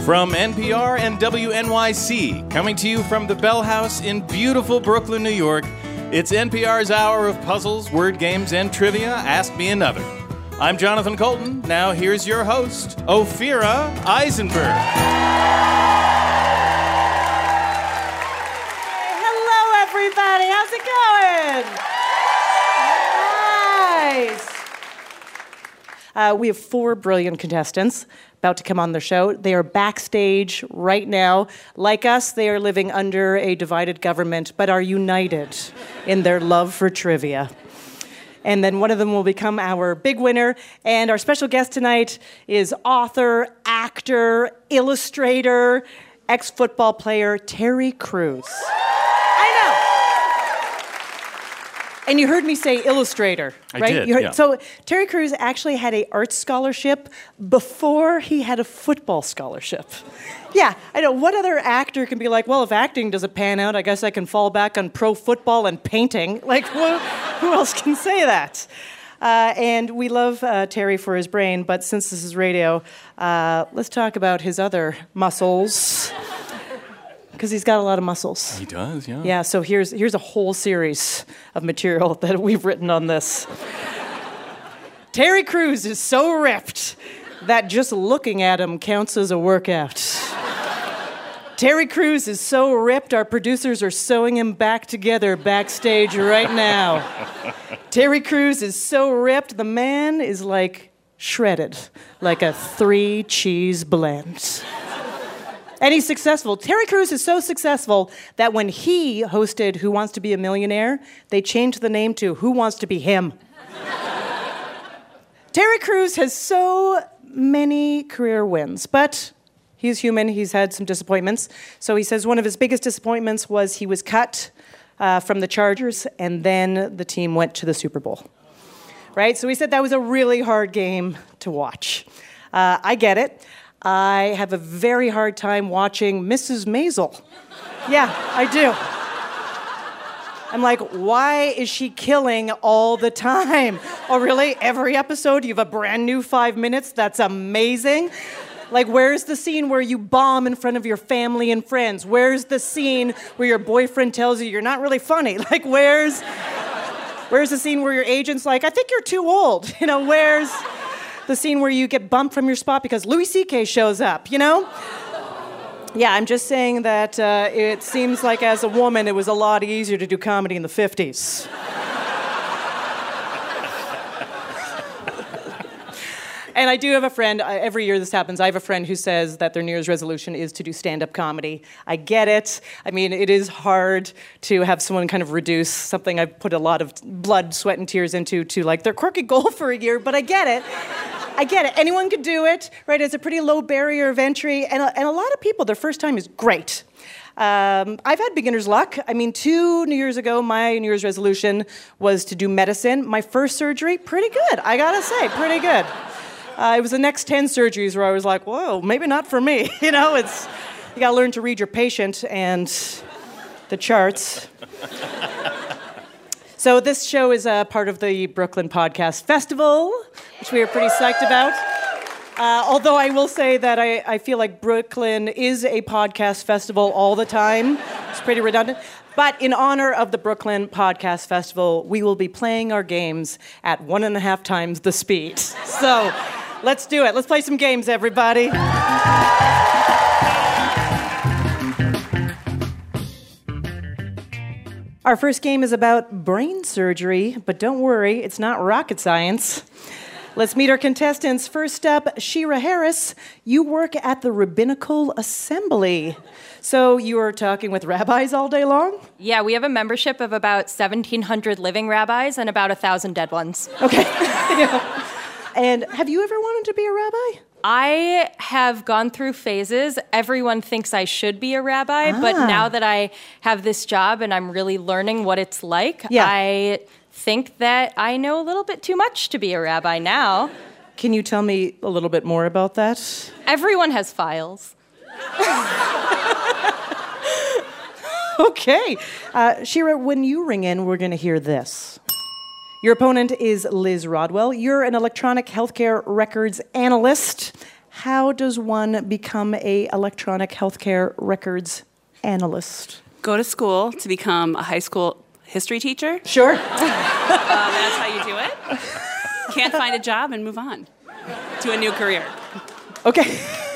From NPR and WNYC, coming to you from the Bell House in beautiful Brooklyn, New York, it's NPR's hour of puzzles, word games, and trivia. Ask Me Another. I'm Jonathan Colton. Now here's your host, Ophira Eisenberg. Hello, everybody. How's it going? Nice. We have 4 brilliant contestants about to come on the show. They are backstage right now. Like us, they are living under a divided government, but are united in their love for trivia. And then one of them will become our big winner. And our special guest tonight is author, actor, illustrator, ex-football player Terry Crews. And you heard me say illustrator, right? I did, yeah. So Terry Crews actually had an art scholarship before he had a football scholarship. Yeah, I know. What other actor can be like, well, if acting doesn't pan out, I guess I can fall back on pro football and painting. Like, who else can say that? And we love Terry for his brain, but since this is radio, let's talk about his other muscles. Because he's got a lot of muscles. He does, yeah. Yeah, so here's a whole series of material that we've written on this. Terry Crews is so ripped that just looking at him counts as a workout. Terry Crews is so ripped, our producers are sewing him back together backstage right now. Terry Crews is so ripped, the man is like shredded, like a 3-cheese blend. And he's successful. Terry Crews is so successful that when he hosted Who Wants to Be a Millionaire, they changed the name to Who Wants to Be Him. Terry Crews has so many career wins, but he's human. He's had some disappointments. So he says one of his biggest disappointments was he was cut from the Chargers, and then the team went to the Super Bowl. Right? So he said that was a really hard game to watch. I get it. I have a very hard time watching Mrs. Maisel. Yeah, I do. I'm like, why is she killing all the time? Oh, really? Every episode you have a brand new 5 minutes? That's amazing. Like, where's the scene where you bomb in front of your family and friends? Where's the scene where your boyfriend tells you you're not really funny? Like, where's the scene where your agent's like, I think you're too old? You know, where's the scene where you get bumped from your spot because Louis C.K. shows up, you know? Yeah, I'm just saying that it seems like as a woman, it was a lot easier to do comedy in the 50s. And I do have a friend, every year this happens, I have a friend who says that their New Year's resolution is to do stand-up comedy. I get it. I mean, it is hard to have someone kind of reduce something I've put a lot of blood, sweat, and tears into to, like, their quirky goal for a year, but I get it. I get it. Anyone could do it, right? It's a pretty low barrier of entry, and a lot of people, their first time is great. I've had beginner's luck. I mean, 2 New Years ago, my New Year's resolution was to do medicine. My first surgery, pretty good. I gotta say, pretty good. It was the next 10 surgeries where I was like, whoa, maybe not for me. You know, you gotta learn to read your patient and the charts. So this show is a part of the Brooklyn Podcast Festival, which we are pretty psyched about. Although I will say that I feel like Brooklyn is a podcast festival all the time. It's pretty redundant. But in honor of the Brooklyn Podcast Festival, we will be playing our games at 1.5 times the speed. So let's do it. Let's play some games, everybody. Our first game is about brain surgery, but don't worry, it's not rocket science. Let's meet our contestants. First up, Shira Harris. You work at the Rabbinical Assembly. So you are talking with rabbis all day long? Yeah, we have a membership of about 1,700 living rabbis and about 1,000 dead ones. Okay. Yeah. And have you ever wanted to be a rabbi? I have gone through phases. Everyone thinks I should be a rabbi, but now that I have this job and I'm really learning what it's like, I think that I know a little bit too much to be a rabbi now. Can you tell me a little bit more about that? Everyone has files. Okay. Shira, when you ring in, we're going to hear this. Your opponent is Liz Rodwell. You're an electronic healthcare records analyst. how does one become a electronic healthcare records analyst? Go to school to become a high school history teacher. Sure. That's how you do it. Can't find a job and move on to a new career. Okay.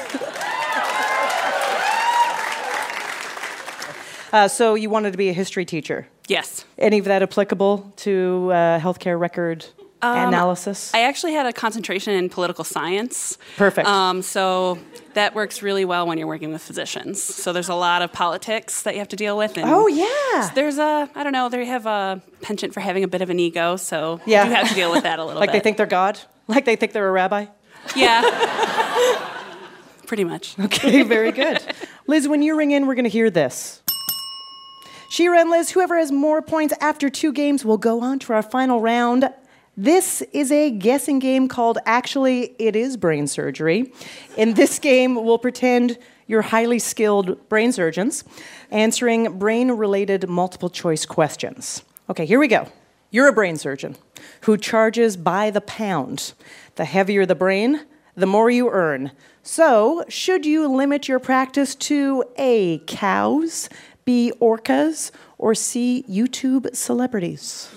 So you wanted to be a history teacher? Yes. Any of that applicable to healthcare record analysis? I actually had a concentration in political science. Perfect. So that works really well when you're working with physicians. So there's a lot of politics that you have to deal with. And oh, yeah. There's they have a penchant for having a bit of an ego, so yeah. you have to deal with that a little like bit. Like they think they're God? Like they think they're a rabbi? Yeah. Pretty much. Okay, very good. Liz, when you ring in, we're going to hear this. Shira and Liz, whoever has more points after 2 games will go on to our final round. This is a guessing game called Actually, It Is Brain Surgery. In this game, we'll pretend you're highly skilled brain surgeons answering brain-related multiple-choice questions. Okay, here we go. You're a brain surgeon who charges by the pound. The heavier the brain, the more you earn. So, should you limit your practice to A, cows, B, orcas, or C, YouTube celebrities?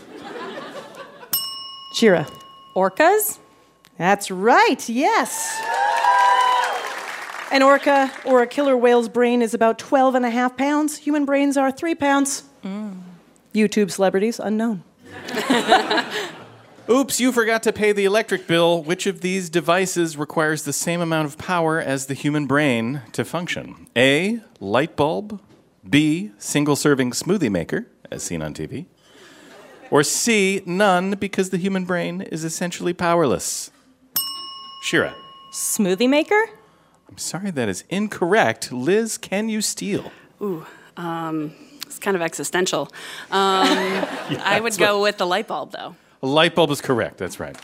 Shira. Orcas? That's right, yes. An orca or a killer whale's brain is about 12.5 pounds. Human brains are 3 pounds. YouTube celebrities, unknown. Oops, you forgot to pay the electric bill. Which of these devices requires the same amount of power as the human brain to function? A, light bulb. B, single-serving smoothie maker, as seen on TV. Or C, none, because the human brain is essentially powerless. Shira. Smoothie maker? I'm sorry, that is incorrect. Liz, can you steal? Ooh, it's kind of existential. I would go with the light bulb, though. A light bulb is correct, that's right.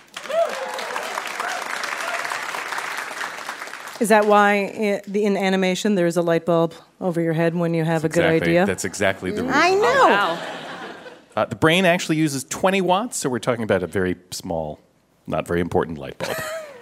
Is that why in animation there's a light bulb over your head when you have a good idea? That's exactly the reason. I know. Oh, wow. The brain actually uses 20 watts, so we're talking about a very small, not very important light bulb.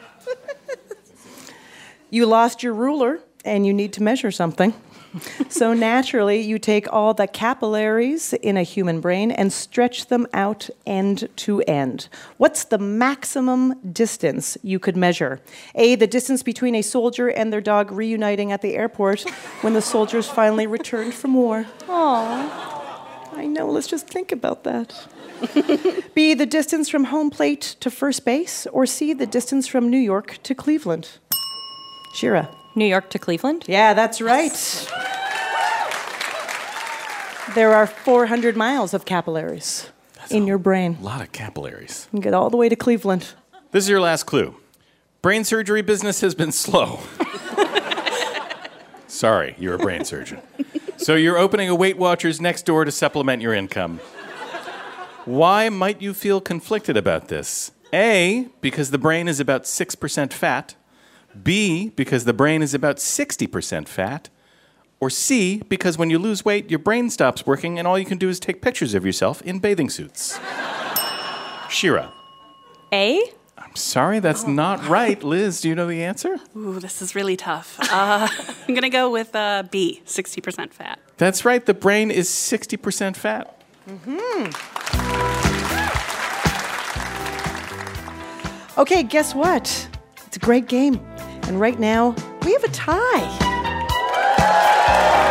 You lost your ruler and you need to measure something. So naturally, you take all the capillaries in a human brain and stretch them out end to end. What's the maximum distance you could measure? A, the distance between a soldier and their dog reuniting at the airport when the soldiers finally returned from war. Aww. I know, let's just think about that. B, the distance from home plate to first base, or C, the distance from New York to Cleveland? Shira. New York to Cleveland? Yeah, that's right. There are 400 miles of capillaries in your brain. A lot of capillaries. You can get all the way to Cleveland. This is your last clue. Brain surgery business has been slow. Sorry, you're a brain surgeon. So you're opening a Weight Watchers next door to supplement your income. Why might you feel conflicted about this? A, because the brain is about 6% fat. B, because the brain is about 60% fat. Or C, because when you lose weight, your brain stops working and all you can do is take pictures of yourself in bathing suits. Shira. A? I'm sorry, that's not right. Liz, do you know the answer? Ooh, this is really tough. I'm going to go with B, 60% fat. That's right, the brain is 60% fat. Okay, guess what? It's a great game. And right now, we have a tie.